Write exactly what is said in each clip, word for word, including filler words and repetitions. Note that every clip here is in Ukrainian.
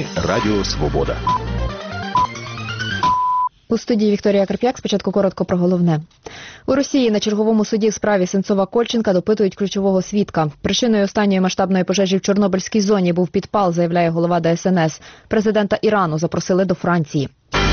новини Радіо Свобода. У студії Вікторія Карп'як. Спочатку коротко про головне. У Росії на черговому суді в справі Сенцова-Кольченка допитують ключового свідка. Причиною останньої масштабної пожежі в Чорнобильській зоні був підпал, заявляє голова Де Ес Ен Ес. Президента Ірану запросили до Франції.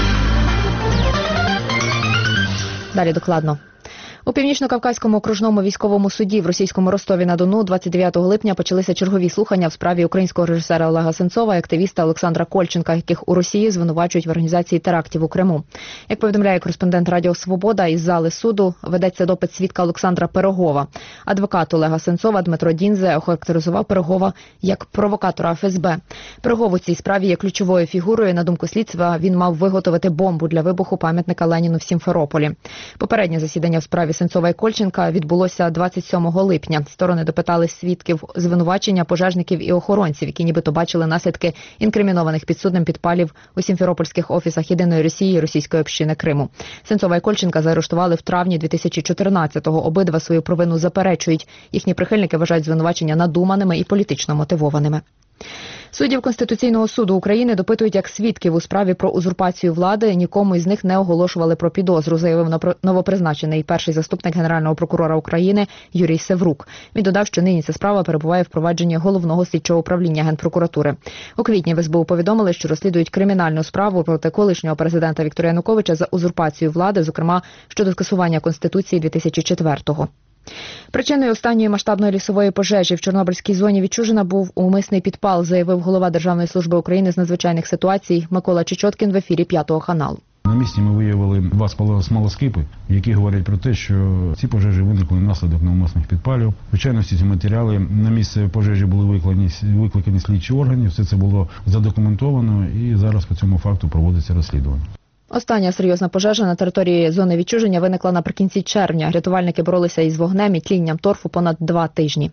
Далі докладно. У Північно-Кавказькому окружному військовому суді в російському Ростові-на-Дону двадцять дев'ятого липня почалися чергові слухання в справі українського режисера Олега Сенцова і активіста Олександра Кольченка, яких у Росії звинувачують в організації терактів у Криму. Як повідомляє кореспондент Радіо Свобода, із зали суду ведеться допит свідка Олександра Пирогова. Адвокат Олега Сенцова Дмитро Діндзе охарактеризував Пирогова як провокатора Еф Ес Бе. Пирогов у цій справі є ключовою фігурою. На думку слідства, він мав виготовити бомбу для вибуху пам'ятника Леніну в Сімферополі. Попереднє засідання в справі Сенцова і Кольченка відбулося двадцять сьомого липня. Сторони допитали свідків звинувачення, пожежників і охоронців, які нібито бачили наслідки інкримінованих підсудним підпалів у сімферопольських офісах Єдиної Росії і російської общини Криму. Сенцова і Кольченка заарештували в травні дві тисячі чотирнадцятого. Обидва свою провину заперечують. Їхні прихильники вважають звинувачення надуманими і політично мотивованими. Суддів Конституційного суду України допитують як свідків у справі про узурпацію влади. Нікому із них не оголошували про підозру, заявив новопризначений перший заступник Генерального прокурора України Юрій Севрук. Він додав, що нині ця справа перебуває в провадженні Головного слідчого управління Генпрокуратури. У квітні в ес бе у повідомили, що розслідують кримінальну справу проти колишнього президента Віктора Януковича за узурпацію влади, зокрема щодо скасування Конституції дві тисячі четвертого. Причиною останньої масштабної лісової пожежі в Чорнобильській зоні Відчужина був умисний підпал, заявив голова Державної служби України з надзвичайних ситуацій Микола Чечоткін в ефірі П'ятого каналу. На місці ми виявили два смолоскипи, які говорять про те, що ці пожежі виникли внаслідок навмисних підпалів. Звичайно, всі ці матеріали на місце пожежі були викликані, викликані слідчі органи, все це було задокументовано і зараз по цьому факту проводиться розслідування. Остання серйозна пожежа на території зони відчуження виникла наприкінці червня. Рятувальники боролися із вогнем і тлінням торфу понад два тижні.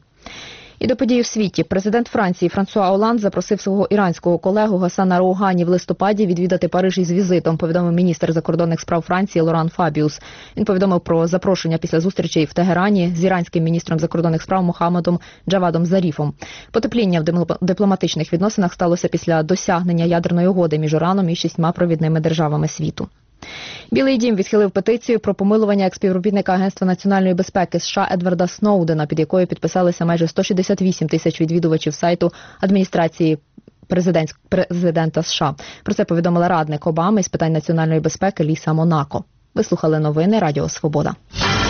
І до подій у світі. Президент Франції Франсуа Оланд запросив свого іранського колегу Гасана Роугані в листопаді відвідати Париж із візитом, повідомив міністр закордонних справ Франції Лоран Фабіус. Він повідомив про запрошення після зустрічей в Тегерані з іранським міністром закордонних справ Мохаммедом Джавадом Заріфом. Потепління в дипломатичних відносинах сталося після досягнення ядерної угоди між Іраном і шістьма провідними державами світу. Білий дім відхилив петицію про помилування експівробітника Агентства національної безпеки США Едварда Сноудена, під якою підписалися майже сто шістдесят вісім тисяч відвідувачів сайту адміністрації президента США. Про це повідомила радник Обами з питань національної безпеки Ліса Монако. Ви слухали новини Радіо Свобода.